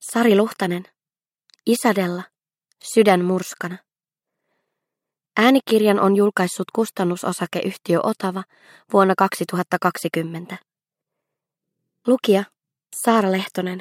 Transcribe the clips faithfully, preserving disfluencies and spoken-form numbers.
Sari Luhtanen. Isadella. Sydän murskana. Äänikirjan on julkaissut kustannusosakeyhtiö Otava vuonna kaksituhattakaksikymmentä. Lukija Saara Lehtonen.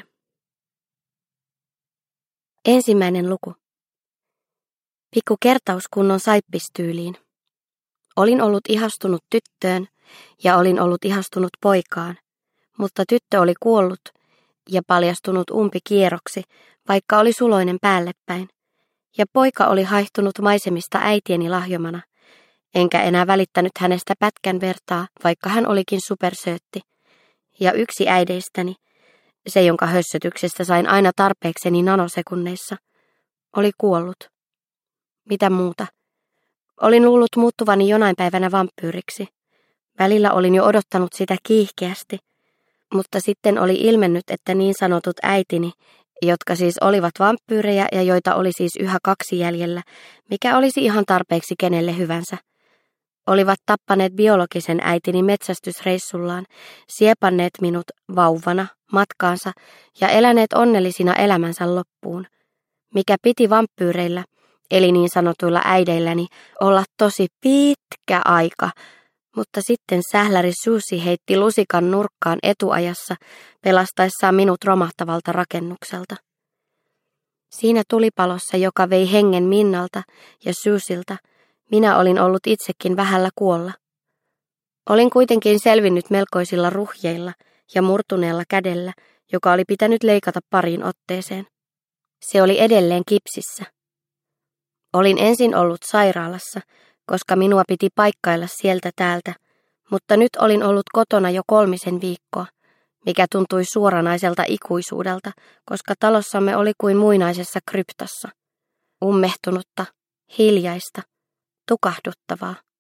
Ensimmäinen luku. Pikku kertaus kunnon saippistyyliin. Olin ollut ihastunut tyttöön ja olin ollut ihastunut poikaan, mutta tyttö oli kuollut ja paljastunut umpikierroksi, vaikka oli suloinen päällepäin, ja poika oli haihtunut maisemista äitieni lahjomana, enkä enää välittänyt hänestä pätkän vertaa, vaikka hän olikin supersöötti. Ja yksi äideistäni, se jonka hössötyksestä sain aina tarpeekseni nanosekunneissa, oli kuollut. Mitä muuta? Olin luullut muuttuvani jonain päivänä vampyyriksi. Välillä olin jo odottanut sitä kiihkeästi, mutta sitten oli ilmennyt, että niin sanotut äitini, jotka siis olivat vampyyrejä ja joita oli siis yhä kaksi jäljellä, mikä olisi ihan tarpeeksi kenelle hyvänsä, olivat tappaneet biologisen äitini metsästysreissullaan, siepanneet minut vauvana matkaansa ja eläneet onnellisina elämänsä loppuun, mikä piti vampyyreillä, eli niin sanotuilla äideilläni, olla tosi pitkä aika, mutta sitten sähläri Susi heitti lusikan nurkkaan etuajassa pelastaessaan minut romahtavalta rakennukselta. Siinä tulipalossa, joka vei hengen Minnalta ja Susilta, minä olin ollut itsekin vähällä kuolla. Olin kuitenkin selvinnyt melkoisilla ruhjeilla ja murtuneella kädellä, joka oli pitänyt leikata pariin otteeseen. Se oli edelleen kipsissä. Olin ensin ollut sairaalassa, koska minua piti paikkailla sieltä täältä, mutta nyt olin ollut kotona jo kolmisen viikkoa, mikä tuntui suoranaiselta ikuisuudelta, koska talossamme oli kuin muinaisessa kryptassa. Ummehtunutta, hiljaista, tukahduttavaa.